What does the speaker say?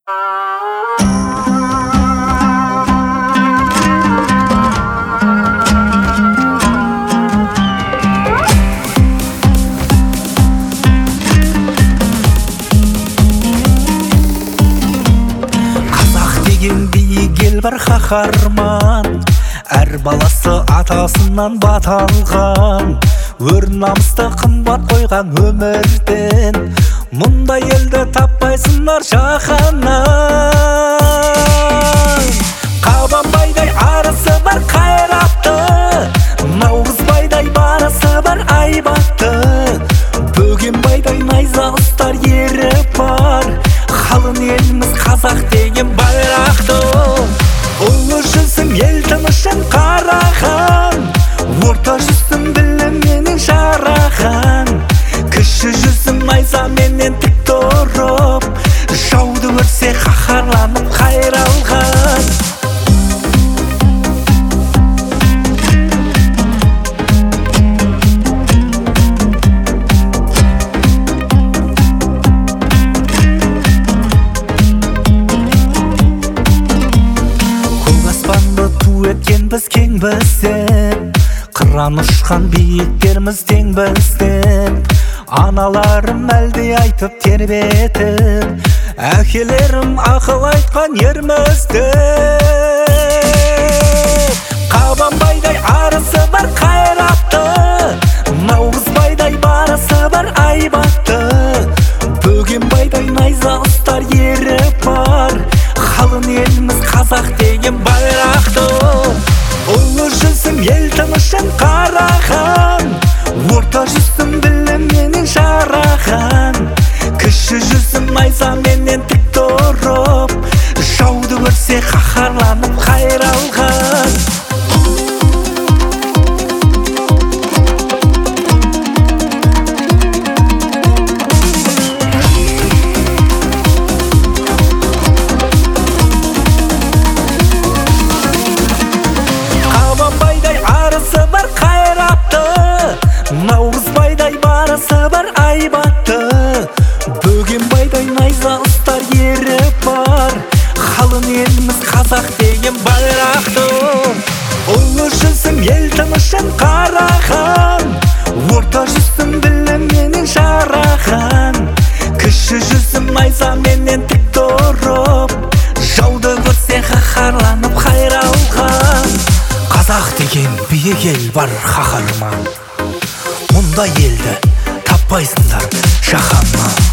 Бір қаһарман, әр баласы атасынан бата алған, өр намысты қымбат қойған өмірден, мұндай елді таппайсыңдар жаһаннан. Қабанбайдай арысы бар қайратты, Наурызбайдай барысы бар айбатты, Бөгенбайдай найза ұстар ері бар, қалың еліміз қазақ деген байрақты. Ұлы жүзің ел тынышын қараған, орта жүзің білімменен жараған, кіші жүзің найзаменен тік тұрып, жауды көрсе қаһарланып қайралған. Біз кең біздеп, қыран ұшқан биіктеріміз тең біздеп, аналарым әлде айтып тербетіп, әкелерім ақыл айтқан ерміздеп. Қабанбайдай арысы бар қайратты, Наурызбайдай барысы бар айбатты, Бөгенбайдай найза ұстар ері бар, қалың еліміз қазақ деген байрақты. Ұлы жүзім ел тынышын қараған, орта жүзім білімменен жараған, кіші жүзім найзаменен тік тұрып, жауды көрсе қаһарланып қайралған. Наурызбайдай барысы бар айбатты, Бөгенбайдай найза ұстар ері бар, қалың еліміз қазақ деген байрақты. Ұлы жүзім ел тынышын қараған, орта жүзім білімменен жараған, кіші жүзім найзаменен тік тұрып, жауды көрсе қаһарланып қайралған. Қазақ деген биік ел бар қаһарман, мұндай елді таппайсыңдар жаһаннан.